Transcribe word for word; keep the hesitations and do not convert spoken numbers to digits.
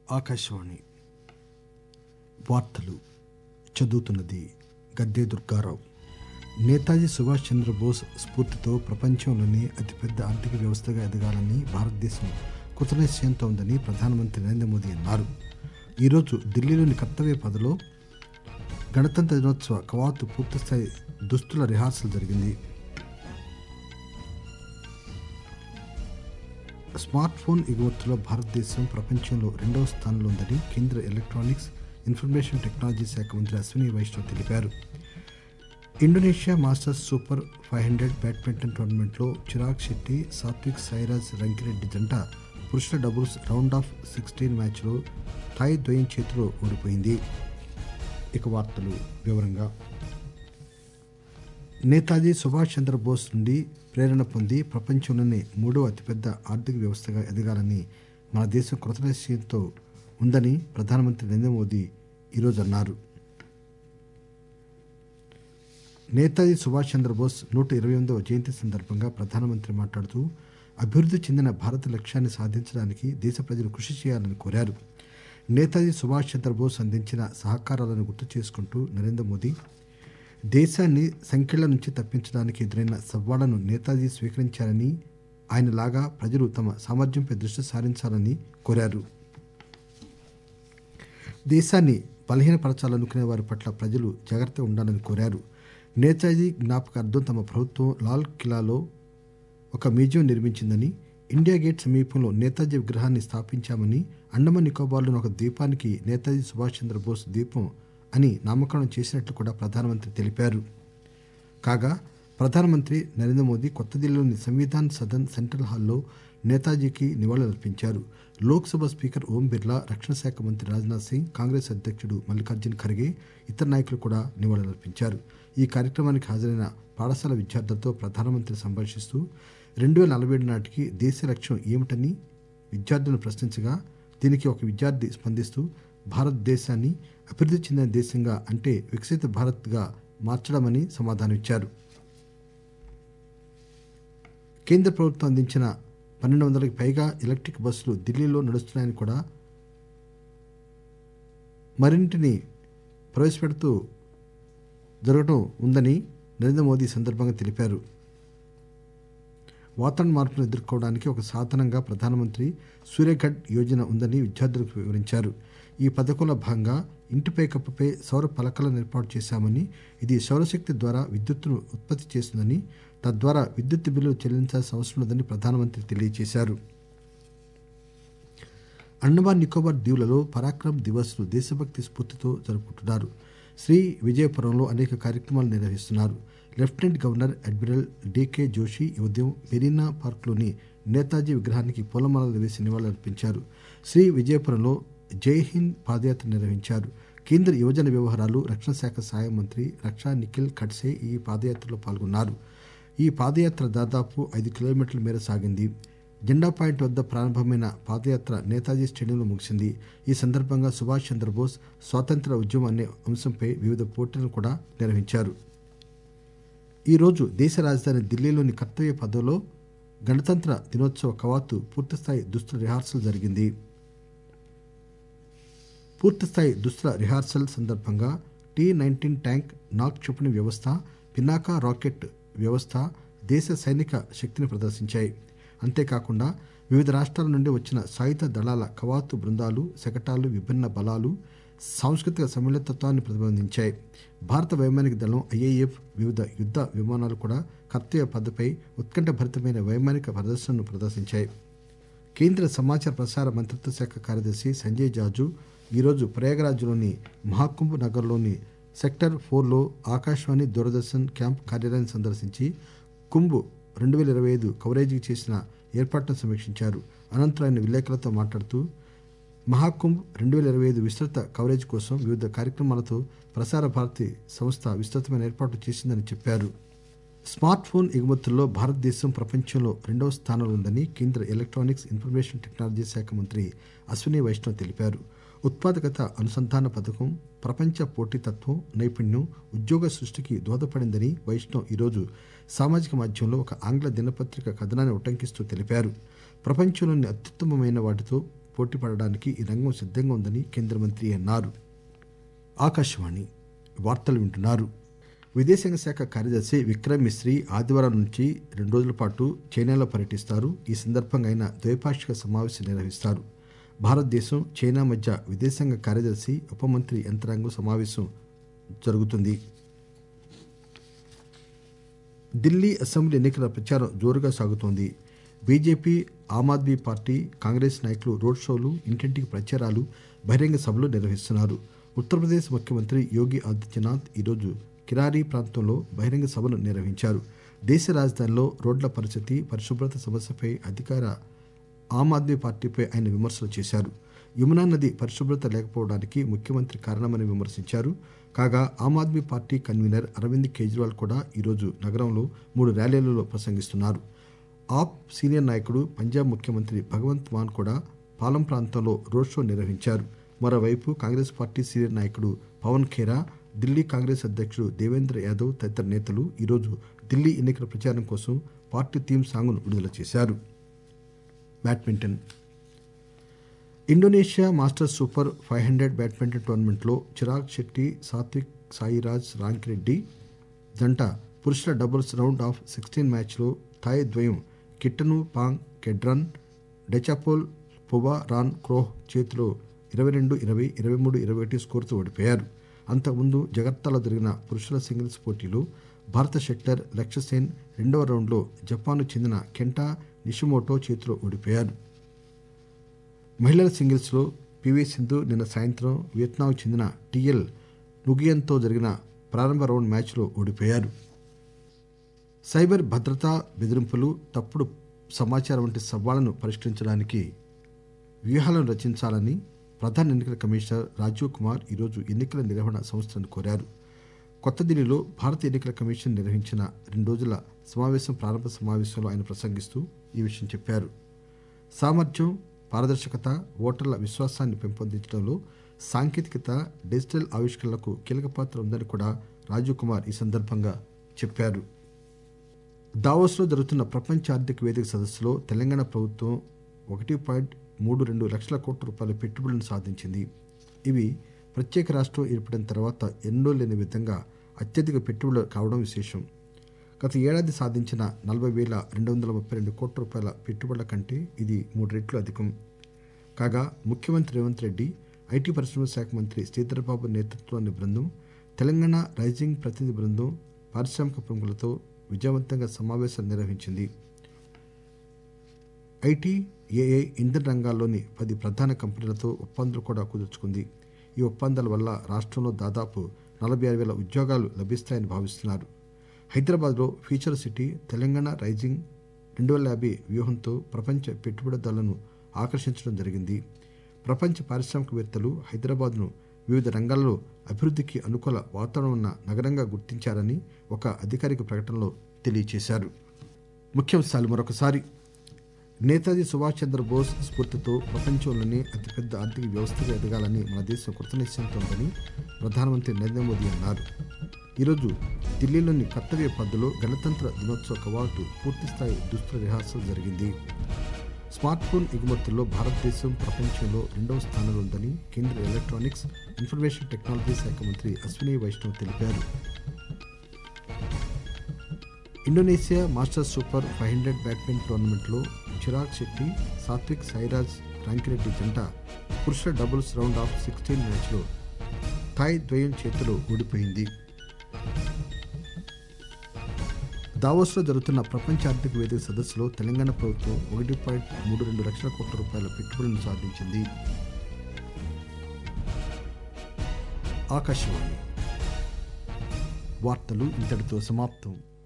ఆకాశవాణి వార్తలు చదువుతున్నది గద్దే దుర్గారావు. నేతాజీ సుభాష్ చంద్రబోస్ స్ఫూర్తితో ప్రపంచంలోనే అతిపెద్ద ఆర్థిక వ్యవస్థగా ఎదగాలని భారతదేశం కృతనిశ్చయంతో ఉందని ప్రధానమంత్రి నరేంద్ర మోదీ అన్నారు. ఈరోజు ఢిల్లీలోని కర్తవ్య పథలో గణతంత్ర దినోత్సవ కవాతు పూర్తిస్థాయి దుస్తుల రిహార్సల్ జరిగింది. స్మార్ట్ ఫోన్ ఎగుమతుల్లో భారతదేశం ప్రపంచంలో రెండవ స్థానంలో ఉందని కేంద్ర ఎలక్ట్రానిక్స్ ఇన్ఫర్మేషన్ టెక్నాలజీ శాఖ మంత్రి అశ్విని వైష్ణవ్ తెలిపారు. Indonesia Masters super five hundred badminton టోర్నమెంట్లో చిరాగ్ శెట్టి, సాత్విక్ సాయిరాజ్ రంకిరెడ్డి జంట పురుషుల డబుల్స్ రౌండ్ ఆఫ్ సిక్స్టీన్ మ్యాచ్లో థాయ్ ద్వయం చేతిలో ఓడిపోయింది. ఇక వార్తలు వివరంగా. నేతాజీ సుభాష్ చంద్రబోస్ నుండి ప్రేరణ పొంది ప్రపంచంలోనే మూడవ అతిపెద్ద ఆర్థిక వ్యవస్థగా ఎదగాలని మన దేశం కృతనిశ్చయంతో ఉందని ప్రధానమంత్రి నరేంద్ర మోదీ ఈరోజు అన్నారు. నేతాజీ సుభాష్ చంద్రబోస్ నూట ఇరవై ఎనిమిదవ జయంతి సందర్భంగా ప్రధానమంత్రి మాట్లాడుతూ అభివృద్ధి చెందిన భారత లక్ష్యాన్ని సాధించడానికి దేశ ప్రజలు కృషి చేయాలని కోరారు. నేతాజీ సుభాష్ చంద్రబోస్ అందించిన సహకారాలను గుర్తు చేసుకుంటూ నరేంద్ర మోదీ దేశాన్ని సంకెళ్ల నుంచి తప్పించడానికి ఎదురైన సవాళ్లను నేతాజీ స్వీకరించారని, ఆయనలాగా ప్రజలు తమ సామర్థ్యంపై దృష్టి సారించాలని కోరారు. దేశాన్ని బలహీనపరచాలనుకునే వారి పట్ల ప్రజలు జాగ్రత్తగా ఉండాలని కోరారు. నేతాజీ జ్ఞాపకార్థం తమ ప్రభుత్వం లాల్ కిలాలో ఒక మ్యూజియం నిర్మించిందని, ఇండియా గేట్ సమీపంలో నేతాజీ విగ్రహాన్ని స్థాపించామని, అండమాన్ నికోబార్లోని ఒక ద్వీపానికి నేతాజీ సుభాష్ చంద్రబోస్ ద్వీపం అని నామకరణం చేసినట్లు కూడా ప్రధానమంత్రి తెలిపారు. కాగా ప్రధానమంత్రి నరేంద్ర మోదీ కొత్త ఢిల్లీలోని సంవిధాన్ సదన్ సెంట్రల్ హాల్లో నేతాజీకి నివాళులర్పించారు. లోక్సభ స్పీకర్ ఓం బిర్లా, రక్షణ శాఖ మంత్రి రాజ్నాథ్ సింగ్, కాంగ్రెస్ అధ్యక్షుడు మల్లికార్జున్ ఖర్గే, ఇతర నాయకులు కూడా నివాళులర్పించారు. ఈ కార్యక్రమానికి హాజరైన పాఠశాల విద్యార్థులతో ప్రధానమంత్రి సంభాషిస్తూ రెండు వేల నలభై ఏడు నాటికి దేశ లక్ష్యం ఏమిటని విద్యార్థులను ప్రశ్నించగా, దీనికి ఒక విద్యార్థి స్పందిస్తూ భారతదేశాన్ని అభివృద్ధి చెందిన దేశంగా అంటే వికసిత భారత్గా మార్చడమని సమాధానమిచ్చారు. కేంద్ర ప్రభుత్వం అందించిన పన్నెండు వందలకి పైగా ఎలక్ట్రిక్ బస్సులు ఢిల్లీలో నడుస్తున్నాయని కూడా మరిన్నింటిని ప్రవేశపెడుతూ జరగడం ఉందని నరేంద్ర మోదీ సందర్భంగా తెలిపారు. వాతావరణ మార్పులను ఎదుర్కోవడానికి ఒక సాధనంగా ప్రధానమంత్రి సూర్యఘడ్ యోజన ఉందని విద్యార్థులకు వివరించారు. ఈ పథకంలో భాగంగా ఇంటిపై కప్పుపై సౌర పలకలను ఏర్పాటు చేశామని, ఇది సౌరశక్తి ద్వారా విద్యుత్తును ఉత్పత్తి చేస్తుందని, తద్వారా విద్యుత్ బిల్లు చెల్లించాల్సిన అవసరం లేదని ప్రధానమంత్రి తెలియజేశారు. అండమాన్ నికోబార్ దీవులలో పరాక్రమ్ దివస్ ను దేశభక్తి స్ఫూర్తితో జరుపుకుంటున్నారు. శ్రీ విజయపురంలో అనేక కార్యక్రమాలు నిర్వహిస్తున్నారు. Lieutenant governor admiral DK Joshi ఈ ఉదయం మెరీనా పార్క్లోని నేతాజీ విగ్రహానికి పూలమాలలు వేసి నివాళులర్పించారు. శ్రీ విజయపురంలో జై హింద్ పాదయాత్ర నిర్వహించారు. కేంద్ర యువజన వ్యవహారాలు, రక్షణ శాఖ సహాయ మంత్రి రక్షా నిఖిల్ ఖడ్సే ఈ పాదయాత్రలో పాల్గొన్నారు. ఈ పాదయాత్ర దాదాపు ఐదు కిలోమీటర్ల మేర సాగింది. జెండా పాయింట్ వద్ద ప్రారంభమైన పాదయాత్ర నేతాజీ స్టేడియంలో ముగిసింది. ఈ సందర్భంగా సుభాష్ చంద్రబోస్ స్వాతంత్ర ఉద్యమం అనే అంశంపై వివిధ పోటీలను కూడా నిర్వహించారు. ఈరోజు దేశ రాజధాని ఢిల్లీలోని కర్తవ్య పథలో గణతంత్ర దినోత్సవ కవాతు పూర్తిస్థాయి దుస్తుల రిహార్సల్ జరిగింది. పూర్తిస్థాయి దుస్తుల రిహార్సల్ సందర్భంగా టీ నైన్టీన్ ట్యాంక్, నాగ్ క్షిపణి వ్యవస్థ, పినాకా రాకెట్ వ్యవస్థ దేశ సైనిక శక్తిని ప్రదర్శించాయి. అంతేకాకుండా వివిధ రాష్ట్రాల నుండి వచ్చిన సాయుధ దళాల కవాతు బృందాలు, శకటాలు, విభిన్న బలాలు సాంస్కృతిక సమ్మిళితత్వాన్ని ప్రతిబింబించాయి. భారత వైమానిక దళం, ఐఏఎఫ్, వివిధ యుద్ధ విమానాలు కూడా కర్తవ్య పథపై ఉత్కంఠభరితమైన వైమానిక ప్రదర్శనను ప్రదర్శించాయి. కేంద్ర సమాచార ప్రసార మంత్రిత్వ శాఖ కార్యదర్శి సంజయ్ జాజు ఈరోజు ప్రయాగరాజ్లోని మహాకుంభ్ నగర్లోని సెక్టర్ ఫోర్లో ఆకాశవాణి, దూరదర్శన్ క్యాంప్ కార్యాలయాన్ని సందర్శించి కుంభ్ రెండు వేల ఇరవై ఐదు కవరేజీకి చేసిన ఏర్పాట్లను సమీక్షించారు. అనంతరం ఆయన విలేకరులతో మాట్లాడుతూ మహాకుంభ్ రెండు వేల ఇరవై ఐదు విస్తృత కవరేజ్ కోసం వివిధ కార్యక్రమాలతో ప్రసార భారతి సంస్థ విస్తృతమైన ఏర్పాట్లు చేసిందని చెప్పారు. స్మార్ట్ ఫోన్ ఎగుమతుల్లో భారతదేశం ప్రపంచంలో రెండవ స్థానంలో ఉందని కేంద్ర ఎలక్ట్రానిక్స్ ఇన్ఫర్మేషన్ టెక్నాలజీ శాఖ మంత్రి అశ్విని వైష్ణవ్ తెలిపారు. ఉత్పాదకత అనుసంధాన పథకం ప్రపంచ పోటీతత్వం, నైపుణ్యం, ఉద్యోగ సృష్టికి దోహదపడిందని వైష్ణవ్ ఈరోజు సామాజిక మాధ్యమంలో ఒక ఆంగ్ల దినపత్రిక కథనాన్ని ఉటంకిస్తూ తెలిపారు. ప్రపంచంలోని అత్యుత్తమమైన వాటితో పోటీ పడడానికి ఈ రంగం సిద్ధంగా ఉందని కేంద్ర మంత్రి అన్నారు. ఆకాశవాణి వార్తలు వింటున్నారు. విదేశాంగ శాఖ కార్యదర్శి విక్రమ్ మిశ్రీ ఆదివారం నుంచి రెండు రోజుల పాటు చైనాలో పర్యటిస్తారు. ఈ సందర్భంగా ఆయన ద్వైపాక్షిక సమావేశం నిర్వహిస్తారు. భారతదేశం చైనా మధ్య విదేశాంగ కార్యదర్శి ఉప మంత్రి యంత్రాంగం సమావేశం జరుగుతుంది. ఢిల్లీ అసెంబ్లీ ఎన్నికల ప్రచారం జోరుగా సాగుతోంది. బీజేపీ, ఆమ్ ఆద్మీ పార్టీ, కాంగ్రెస్ నాయకులు రోడ్ షోలు, ఇంటింటికి ప్రచారాలు, బహిరంగ సభలు నిర్వహిస్తున్నారు. ఉత్తరప్రదేశ్ ముఖ్యమంత్రి యోగి ఆదిత్యనాథ్ ఈరోజు కిరారీ ప్రాంతంలో బహిరంగ సభను నిర్వహించారు. దేశ రాజధానిలో రోడ్ల పరిస్థితి, పరిశుభ్రత సమస్యపై అధికార ఆమ్ ఆద్మీ పార్టీపై ఆయన విమర్శలు చేశారు. యమునా నది పరిశుభ్రత లేకపోవడానికి ముఖ్యమంత్రి కారణమని విమర్శించారు. కాగా ఆమ్ ఆద్మీ పార్టీ కన్వీనర్ అరవింద్ కేజ్రీవాల్ కూడా ఈరోజు నగరంలో మూడు ర్యాలీలలో ప్రసంగిస్తున్నారు. ఆప్ సీనియర్ నాయకుడు పంజాబ్ ముఖ్యమంత్రి భగవంత్ మాన్ కూడా పాలం ప్రాంతంలో రోడ్ షో నిర్వహించారు. మరోవైపు కాంగ్రెస్ పార్టీ సీనియర్ నాయకుడు పవన్ ఖేరా, ఢిల్లీ కాంగ్రెస్ అధ్యక్షుడు దేవేంద్ర యాదవ్ తదితర నేతలు ఈరోజు ఢిల్లీ ఎన్నికల ప్రచారం కోసం పార్టీ థీమ్ సాంగ్ను విడుదల చేశారు. Badminton. Indonesia Masters super five hundred badminton టోర్నమెంట్లో చిరాగ్ శెట్టి, సాత్విక్ సాయిరాజ్ రాంకిరెడ్డి జంట పురుషుల డబుల్స్ రౌండ్ ఆఫ్ సిక్స్టీన్ మ్యాచ్లో థాయ్ ద్వయం కిట్టను పాంగ్ కెడ్రన్ డెచాపోల్ పువా రాన్ క్రోహ్ చేతిలో ఇరవై రెండు ఇరవై, ఇరవై మూడు ఇరవై ఒకటి స్కోరుతో ఓడిపోయారు. అంతకుముందు జగర్తాలో జరిగిన పురుషుల సింగిల్స్ పోటీలో భారత షట్లర్ లక్ష్య సేన్ రెండవ రౌండ్లో జపాన్కు చెందిన కెంటా నిషిమోటో చేతిలో ఓడిపోయారు. మహిళల సింగిల్స్లో పివి సింధు నిన్న సాయంత్రం వియత్నాంకు చెందిన టిఎల్ నుగియన్తో జరిగిన ప్రారంభ రౌండ్ మ్యాచ్లో ఓడిపోయారు. సైబర్ భద్రతా బెదిరింపులు, తప్పుడు సమాచారం వంటి సవాళ్లను పరిష్కరించడానికి వ్యూహాలను రచించాలని ప్రధాన ఎన్నికల కమిషనర్ రాజీవ్ కుమార్ ఈరోజు ఎన్నికల నిర్వహణ సంస్థలను కోరారు. కొత్త ఢిల్లీలో భారత ఎన్నికల కమిషన్ నిర్వహించిన రెండు రోజుల సమావేశం ప్రారంభ సమావేశంలో ఆయన ప్రసంగిస్తూ ఈ విషయం చెప్పారు. సామర్థ్యం, పారదర్శకత, ఓటర్ల విశ్వాసాన్ని పెంపొందించడంలో సాంకేతికత, డిజిటల్ ఆవిష్కరణలకు కీలక పాత్ర ఉందని కూడా రాజీవ్ కుమార్ ఈ సందర్భంగా చెప్పారు. దావోస్లో జరుగుతున్న ప్రపంచ ఆర్థిక వేదిక సదస్సులో తెలంగాణ ప్రభుత్వం ఒకటి పాయింట్ మూడు రెండు లక్షల కోట్ల రూపాయల పెట్టుబడులను సాధించింది. ఇవి ప్రత్యేక రాష్ట్రం ఏర్పడిన తర్వాత ఎన్నో లేని విధంగా అత్యధిక పెట్టుబడులు కావడం విశేషం. గత ఏడాది సాధించిన నలభై వేల రెండు వందల ముప్పై రెండు కోట్ల రూపాయల పెట్టుబడుల కంటే ఇది మూడు రెట్లు అధికం. కాగా ముఖ్యమంత్రి రేవంత్ రెడ్డి, ఐటీ పరిశ్రమల శాఖ మంత్రి శ్రీధర్బాబు నేతృత్వంలోని బృందం, తెలంగాణ రైజింగ్ ప్రతినిధి బృందం పారిశ్రామిక ప్రముఖులతో విజయవంతంగా సమావేశాలు నిర్వహించింది. ఐటీ, ఏఐ, ఇంధన రంగాల్లోని పది ప్రధాన కంపెనీలతో ఒప్పందాలు కూడా కుదుర్చుకుంది. ఈ ఒప్పందాల వల్ల రాష్ట్రంలో దాదాపు నలభై ఆరు వేల ఉద్యోగాలు లభిస్తాయని భావిస్తున్నారు. హైదరాబాద్లో ఫ్యూచర్ సిటీ తెలంగాణ రైజింగ్ రెండు వేల యాభై వ్యూహంతో ప్రపంచ పెట్టుబడిదారులను ఆకర్షించడం జరిగింది. ప్రపంచ పారిశ్రామికవేత్తలు హైదరాబాద్ను వివిధ రంగాల్లో అభివృద్ధికి అనుకూల వాతావరణం ఉన్న నగరంగా గుర్తించారని ఒక అధికారిక ప్రకటనలో తెలియజేశారు. ముఖ్యాంశాలు మరొకసారి. నేతాజీ సుభాష్ చంద్రబోస్ స్ఫూర్తితో ప్రపంచంలోనే అతిపెద్ద ఆర్థిక వ్యవస్థగా ఎదగాలని మన దేశం కృతనిశ్చయంతో ఉందని ప్రధానమంత్రి నరేంద్ర మోదీ అన్నారు. ఈరోజు ఢిల్లీలోని కర్తవ్య పథ్లో గణతంత్ర దినోత్సవ కవాతు పూర్తిస్థాయి దుస్తుల రిహార్సల్ జరిగింది. స్మార్ట్ ఫోన్ ఎగుమతుల్లో భారతదేశం ప్రపంచంలో రెండవ స్థానంలో ఉందని కేంద్ర ఎలక్ట్రానిక్స్, ఇన్ఫర్మేషన్ టెక్నాలజీ శాఖ మంత్రి అశ్విని వైష్ణవ్ తెలిపారు. Indonesia Masters super five hundred badminton టోర్నమెంట్లో చిరాగ్ శెట్టి, సాత్విక్ సాయిరాజ్ రాంకిరెడ్డి జంట పురుషుల డబుల్స్ రౌండ్ ఆఫ్ సిక్స్టీన్ మ్యాచ్లో థాయ్ ద్వయం చేతిలో ఓడిపోయింది. దావోస్లో జరుగుతున్న ప్రపంచ ఆర్థిక వేదిక సదస్సులో తెలంగాణ ప్రభుత్వం ఒకటి పాయింట్ మూడు రెండు లక్షల కోట్ల రూపాయల పెట్టుబడులను సాధించింది. ఆకాశవాణి వార్తలు ఇంతటితో సమాప్తం.